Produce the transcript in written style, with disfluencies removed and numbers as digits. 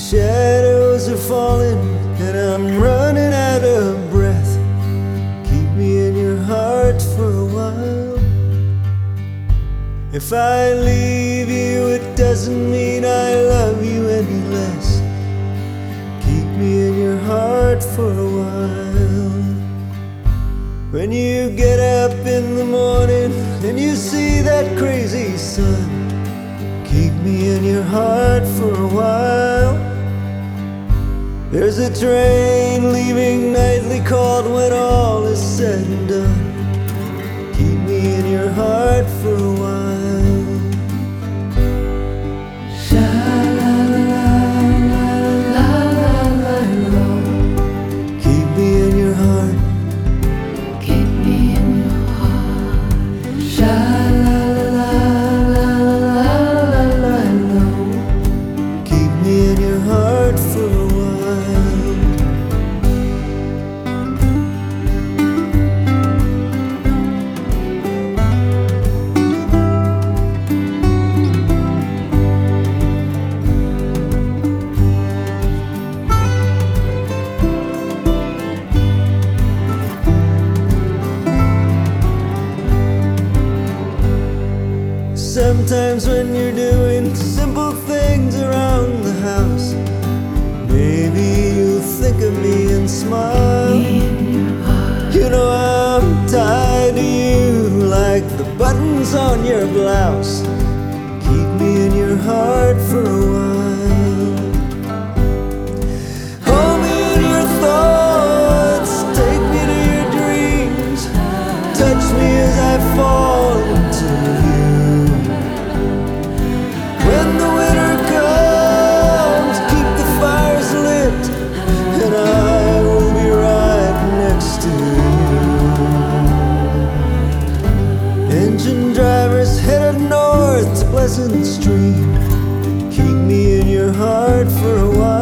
Shadows are falling and I'm running out of breath. Keep me in your heart for a while. If I leave you, it doesn't mean I love you any less. Keep me in your heart for a while. When you get up in the morning and you see that crazy sun, keep me in your heart for a while. There's a train leaving nightly called when all is said and done. Keep me in your heart for a while. Sha-la-la-la-la-la-la. Keep me in your heart. Keep me in your heart. Sha-la-la-la-la-la-la. Keep me in your heart for a while. Sometimes when you're doing simple things around the house, maybe you'll think of me and smile. You know I'm tied to you like the buttons on your blouse. Keep me in your heart for a while. Hold me in your thoughts, take me to your dreams, touch me as I fall into you. When the winter comes, keep the fires lit, and I will be right next to you. Engine drivers headed north to Pleasant Stream. Keep me in your heart for a while.